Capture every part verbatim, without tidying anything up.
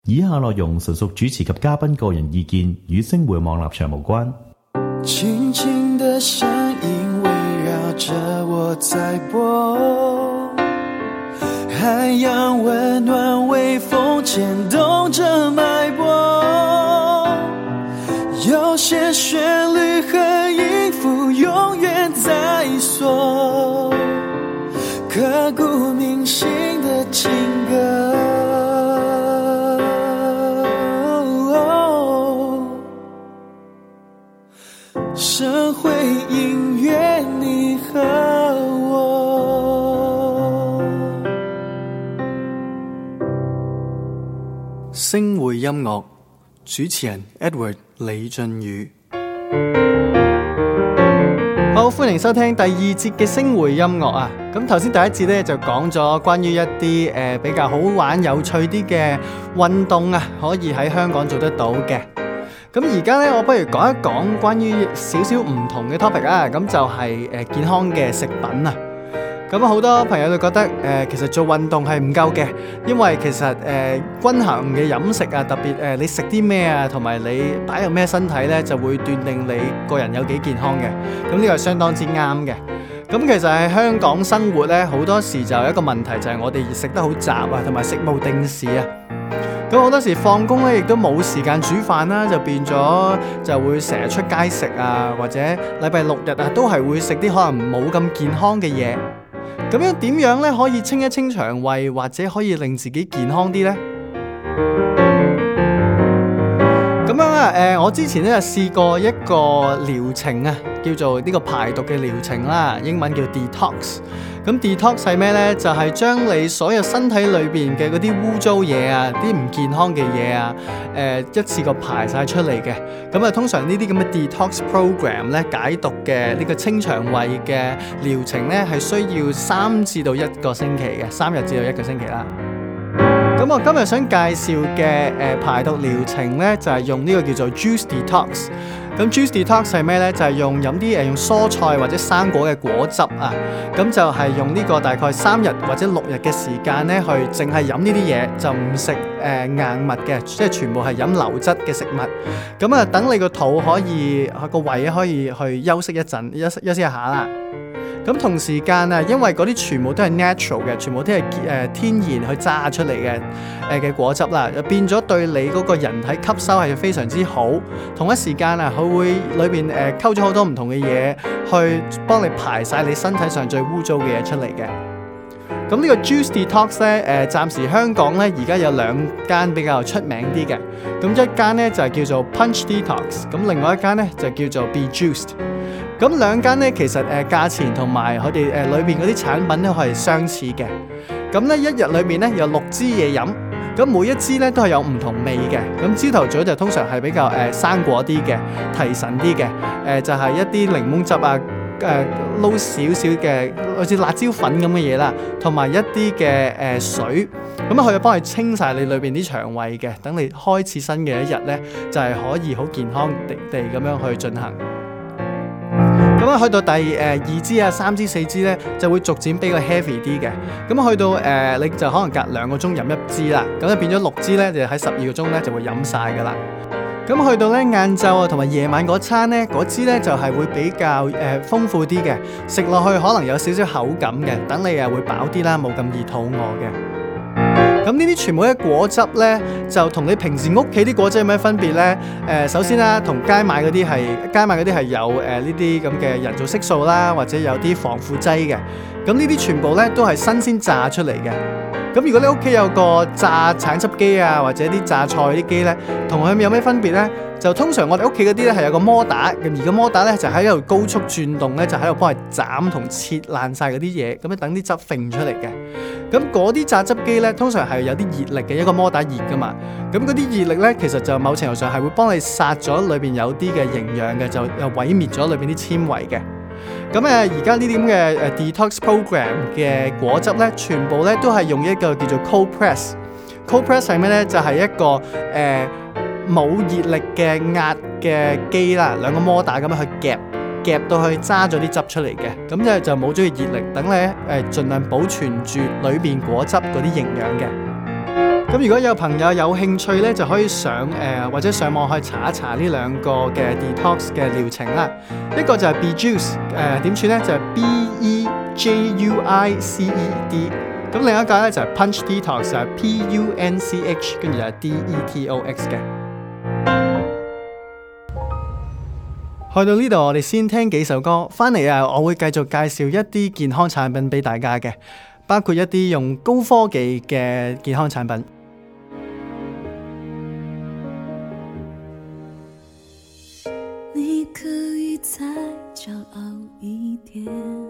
以下內容純屬主持及嘉賓個人意見，與星匯網立場無關。 輕輕的聲音圍繞着我在播，海洋溫暖微風牽動着脈搏，有些旋律和音符永遠在鎖，刻骨銘心的情歌，神會音樂你和我。星匯音樂主持人 Edward 李俊宇。好，歡迎收聽第二節嘅星匯音樂啊！咁頭先第一節咧就講咗關於一啲誒、呃、比較好玩有趣啲嘅運動啊，可以喺香港做得到嘅。咁而家咧，我不如講一講關於少少唔同嘅 topic 啊。咁就係誒健康嘅食品啊。咁好多朋友都覺得誒、呃、其實做運動係唔夠嘅，因為其實誒、呃、均衡嘅飲食啊，特別誒、呃、你食啲咩啊，同埋你擺入咩身體咧，就會斷定你個人有幾健康嘅。咁呢個係相當之啱嘅。咁其實喺香港生活咧，好多時就有一個問題，就係我哋食得好雜啊，同埋食無定時啊。咁好多時放工咧，亦都冇時間煮飯啦，就變咗就會成日出街食啊，或者禮拜六日啊，都係會食啲可能冇咁健康嘅嘢。咁樣點樣咧可以清一清腸胃，或者可以令自己健康啲呢？咁樣啊，誒、呃，我之前咧試過一個療程啊，叫做呢個排毒嘅療程啦，英文叫 detox。咁 detox 係咩呢？就係、是、將你所有身體裏邊嘅嗰啲污糟嘢啊，啲唔健康嘅嘢啊，誒、呃、一次過排晒出嚟嘅。咁啊，通常呢啲咁嘅 detox program 咧，解毒嘅呢個清腸胃嘅療程咧，係需要三至到一個星期嘅，三日至到一個星期啦。咁我今日想介紹嘅誒排毒療程咧，就係、是、用呢個叫做 juice detox。咁 juice detox 係咩咧？就係、是、用飲啲誒用蔬菜或者生果嘅果汁啊。咁就係用呢個大概三日或者六日嘅時間咧，去淨係飲呢啲嘢，就唔食誒硬物嘅，即係全部係飲流質嘅食物。咁啊，等你個肚可以個胃可以去休息一陣，休息休息一下啦。咁同時間啊，因為嗰啲全部都係 natural 嘅，全部都係誒、呃、天然去榨出嚟嘅誒嘅果汁啦，就變咗對你嗰個人體吸收係非常之好。同一時間啊，佢會裏邊誒溝咗好多唔同嘅嘢，去幫你排晒你身體上最污糟嘅嘢出嚟嘅。咁呢個 juice detox 咧，誒、呃、暫時香港咧而家有兩間比較出名啲嘅。咁一間咧就係、是、叫做 punch detox， 咁另外一間咧就叫做 be juiced。咁兩間咧其實誒、呃、價錢同埋佢哋誒裏邊嗰啲產品都係相似嘅。咁咧一日裏面咧有六支嘢飲，咁每一支咧都係有唔同味嘅。咁朝頭早就通常係比較誒、呃、生果啲嘅，提神啲嘅，誒、呃、就係、是、一啲檸檬汁啊，誒撈少少嘅好似辣椒粉咁嘅嘢啦，同埋一啲嘅誒水，咁啊佢就幫你清晒你裏邊啲腸胃嘅，等你開始新嘅一日咧就係、是、可以好健康地地咁樣去進行。咁啊，去到第誒、呃、二支啊、三支、四支咧，就會逐漸比較 heavy 啲嘅。咁去到誒、呃，你就可能隔兩個鐘飲一支啦，咁就變咗六支咧，就喺十二個鐘咧就會飲晒噶啦。咁去到咧晏晝啊，同埋夜晚嗰餐咧，嗰支咧就係、是、會比較誒、呃、豐富啲嘅，食落去可能有少少口感嘅，等你又會飽啲啦，冇咁易肚餓嘅。咁呢啲全部嘅果汁咧，就同你平時屋企啲果汁有咩分別咧？誒、呃，首先啦，同街買嗰啲係街買嗰啲係有誒呢啲咁嘅人造色素啦，或者有啲防腐劑嘅。咁呢啲全部咧都係新鮮榨出嚟嘅。咁如果你屋企有個榨橙汁機啊，或者啲榨菜啲機咧，同佢有咩分別咧？就通常我哋屋企嗰啲咧係有個摩打，咁而個摩打咧就喺度高速轉動咧，就喺度幫你斬同切爛晒嗰啲嘢，咁樣等啲汁揈出嚟嘅。咁嗰啲榨汁機咧，通常係有啲熱力嘅，一個摩打熱噶嘛。咁嗰啲熱力咧，其實就某程度上係會幫你殺咗裏邊有啲嘅營養嘅，就又毀滅咗裏邊啲纖維嘅。咁誒，而家呢啲咁嘅誒 detox program 嘅果汁咧，全部咧都係用一個叫做 cold press。cold press 係咩咧？就係、是、一個誒冇熱力嘅壓嘅機啦，兩個摩打咁樣去夾。夾到去揸咗啲汁出嚟嘅，咁就就冇咗個熱力，等你誒盡量保存住裏邊果汁嗰啲營養嘅。 咁如果有朋友有興趣咧，就可以上誒、呃、或者上網去查一查呢兩個嘅 detox 嘅療程啦。一個就係 BeJuice， 誒點串咧就係 B E J U I C E D。咁另一個咧就係 Punch Detox， 就係 P U N C H， 跟住就係 D E T O X 嘅。去到呢度，我哋先聽幾首歌，翻嚟啊，我會繼續介紹一啲健康產品俾大家嘅，包括一啲用高科技嘅健康產品。 你可以再驕傲一點，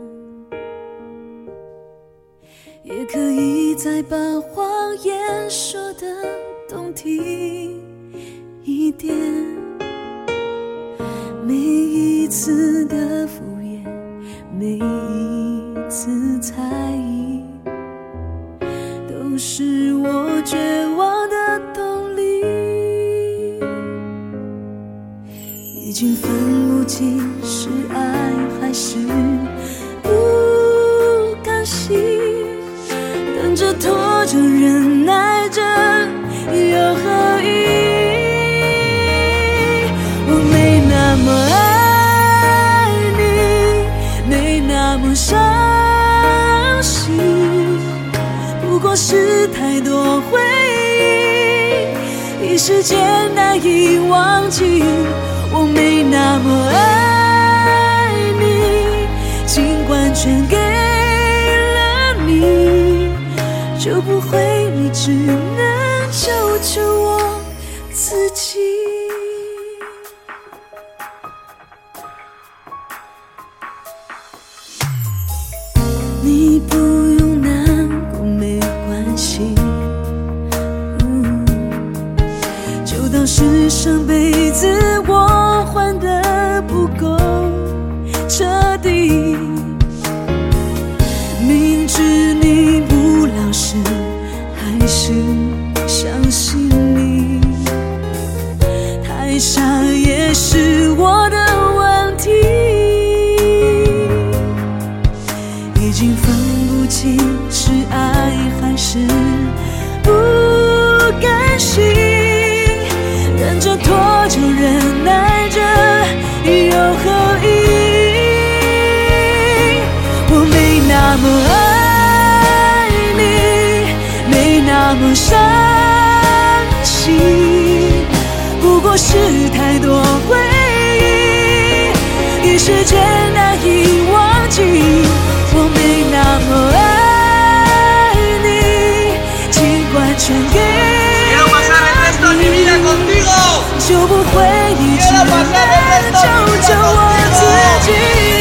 也可以再把謊言說得動聽一點，每一次的敷衍，每一次猜疑，都是我絕望的動力，已經分不清是愛還是不甘心，等着拖着忍耐着又何意，我沒那麼愛你，沒那麼傷心，不過是太多回憶，一時間難以忘記，我沒那麼愛你，儘管全給了你，就不會你只能救救我自己。你不用難過沒關係，嗯，就當是上輩子我還得不夠徹底，明知你不老實，還是相信你，太傻也是我的問題，已經分不清是愛還是不甘心，等着拖着忍耐着又何意，我沒那麼愛你，沒那麼傷心，不過是太多回憶，一時間難以忘記，我沒那麼愛你，儘管全給了你，就不會一直難救救我自己。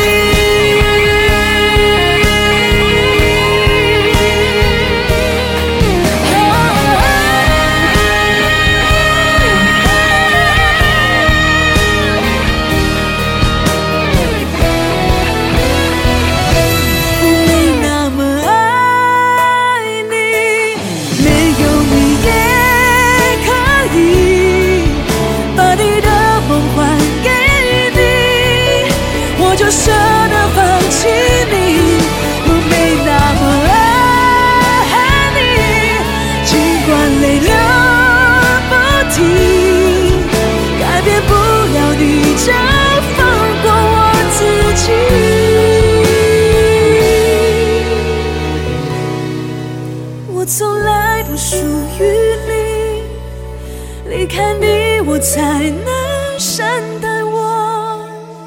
就捨得放棄你，我沒那麼愛你，儘管淚流不停，改變不了你，就放過我自己。我從來不屬於你，離開你我才能善待我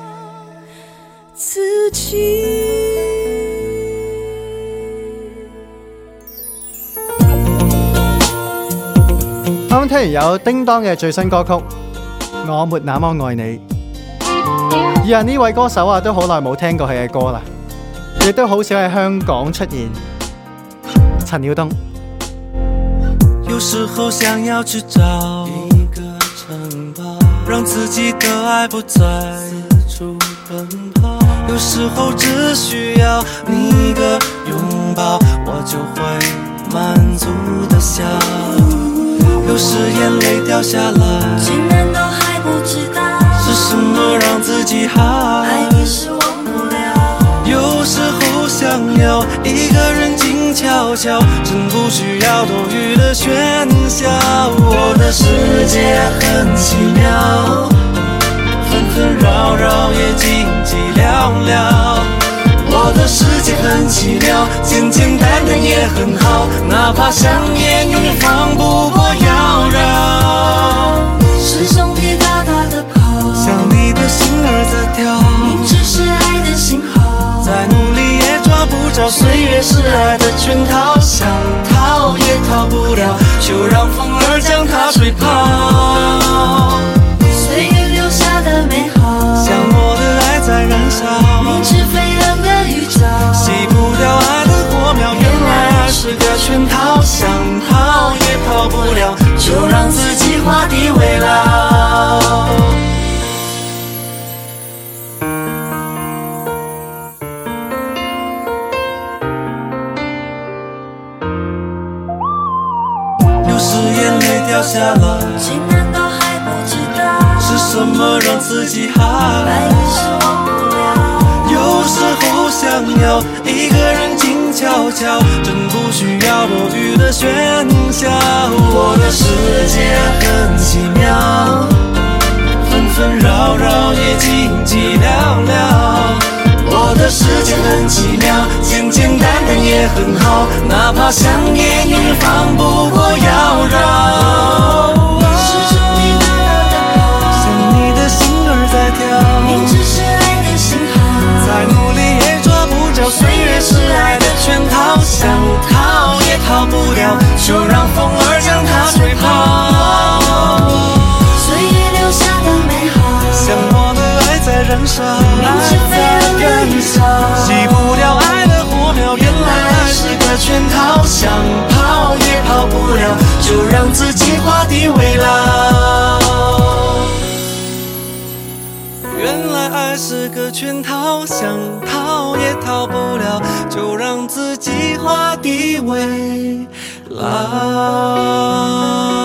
自己。 啱啱聽完有叮當嘅最新歌曲《我沒那麼愛你》，而家呢位歌手啊，都好耐冇聽過佢嘅歌啦，亦都好少喺香港出現。陳曉東。 有時候想要去找一個城堡，讓自己的愛不再四處奔跑，有時候只需要你一個擁抱，我就會滿足的笑，有時眼淚掉下來， 竟然都還不知道是什麼讓自己好， 愛你是忘不了， 有時候想要一個人靜悄悄悄，真不需要多余的喧嚣。我的世界很奇妙，纷纷扰扰也静寂寥寥。我的世界很奇妙，简简单单也很好，哪怕香烟永远放不过妖娆。 是兄弟大大的跑， 像你的心儿在跳， 明知是爱的信号， 再努力也抓不着，岁月是爱的圈套，想逃也逃不了，就让风儿将它吹跑。 岁月留下的美好， 像我的爱在燃烧， 明知飞扬的预兆， 洗不掉爱的火苗，原来爱是个圈套，想逃也逃不了，就让自己画地为牢。有时眼泪掉下来， 竟难道还不知道是什么让自己嗨？ 爱已是忘不了。 有时候想要一个人静悄悄，真不需要多余的喧嚣。我的世界很奇妙，纷纷扰扰也静寂寥寥。我的世界很奇妙，简简单单也很好，哪怕香烟永远放不过妖娆。 是兄弟大大的跑， 像你的心儿在跳， 明知是爱的信号， 再努力也抓不着，岁月是爱的圈套，想逃也逃不了，就让风儿将它吹跑。 岁月留下的美好， 像我的爱在燃烧， 明知飞扬的预兆， 洗不掉爱的火苗，原来爱是个圈套，想跑也跑不了，就让自己画地为牢。原来爱是个圈套，想逃也逃不了，就让自己画地为牢。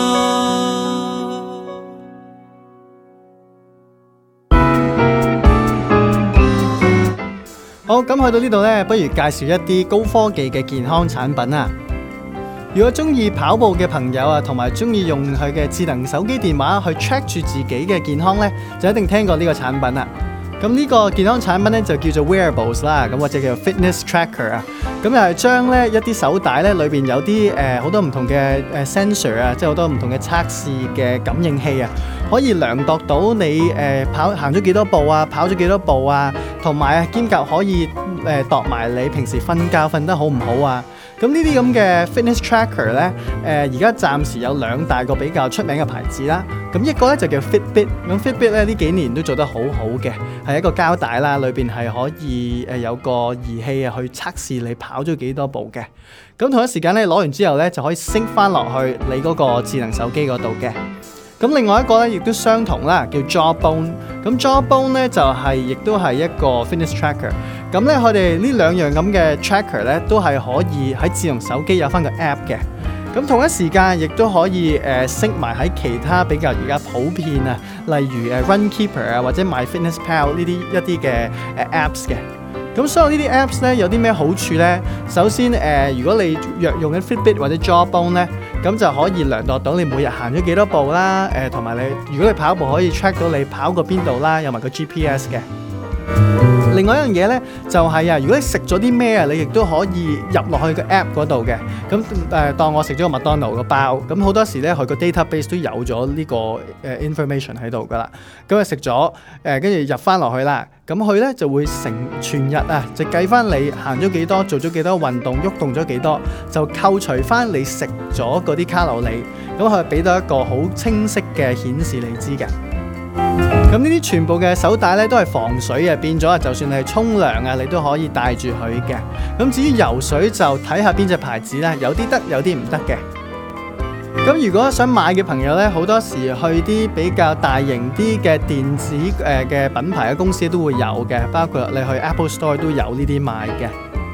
好，咁去到呢度呢，不如介紹一啲高科技嘅健康產品啊！如果中意跑步嘅朋友啊，同埋中意用佢嘅智能手機電話去 check 住自己嘅健康呢，就一定聽過呢個產品啦。咁呢個健康產品呢，就叫做 wearables 啦，咁或者叫做 fitness tracker 啊。咁又係將呢一啲手帶呢裏邊有啲誒好多唔同嘅誒 sensor 啊，即係好多唔同嘅測試嘅感應器啊，可以量度到你誒、呃、跑行咗幾多步啊，跑咗幾多步啊，同埋啊兼夾可以誒度埋你平時瞓覺瞓得好唔好啊。咁呢啲咁嘅 fitness tracker 咧，誒而家暫時有兩大個比較出名嘅牌子啦。咁一個咧就叫 Fitbit， 咁 Fitbit 咧呢幾年都做得好好嘅，係一個膠帶啦，裏邊係可以誒有個儀器啊去測試你跑咗幾多步嘅。咁同一時間咧攞完之後咧就可以 sync 翻落去你嗰個智能手機嗰度嘅。咁另外一個咧亦都相同啦，叫 Jawbone。咁 Jawbone 咧就係、是、亦都係一個 fitness tracker。咁咧佢哋呢兩樣咁嘅 tracker 咧都係可以喺智能手機有翻個 app 嘅。咁同一時間亦都可以誒升埋喺其他比較而家普遍啊，例如誒 Runkeeper 啊或者 MyFitnessPal 呢啲一啲嘅誒 apps 嘅。咁所有呢啲 apps 咧有啲咩好處咧？首先誒、呃，如果你若用緊 Fitbit 或者 Jawbone 咧，咁就可以量度到你每日行咗幾多步啦。誒同埋你如果你跑步可以 track 到你跑過邊度啦，有埋個 G P S 嘅。另外一樣嘢咧，就係、是、啊，如果你食咗啲咩啊，你亦都可以入落去個 app 嗰度嘅。咁誒、呃，當我食咗個麥當勞個包，咁好多時咧，佢個 database 都有咗呢、這個誒、呃、information 喺度噶啦。咁啊食咗誒，跟住入翻落去啦。咁佢咧就會成全日啊，就計翻你行咗幾多，做咗幾多運動，喐動咗幾多，就扣除翻你食咗嗰啲卡路里。咁佢俾到一個好清晰嘅顯示你知嘅。咁呢啲全部嘅手帶咧都係防水嘅，變咗啊，就算你係沖涼啊，你都可以帶住佢嘅。咁至於游水就睇下邊隻牌子啦，有啲得，有啲唔得嘅。咁如果想買嘅朋友咧，好多時去啲比較大型啲嘅電子誒嘅品牌嘅公司都會有嘅，包括你去 Apple Store 都有呢啲賣嘅。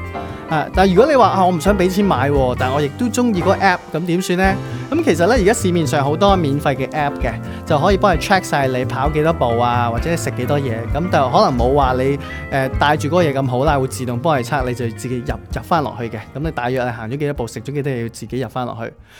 啊！但係如果你話啊，我唔想俾錢買喎，但係我亦都中意嗰個 app， 咁點算呢？咁其實咧，而家市面上好多免費嘅 app 嘅，就可以幫你 check 晒你跑幾多步啊，或者食幾多嘢。咁就可能冇話你誒帶住嗰個嘢咁好啦，會自動幫你測，你就自己入入翻落去嘅。咁你大約係行咗幾多步，食咗幾多嘢，要自己入翻落去。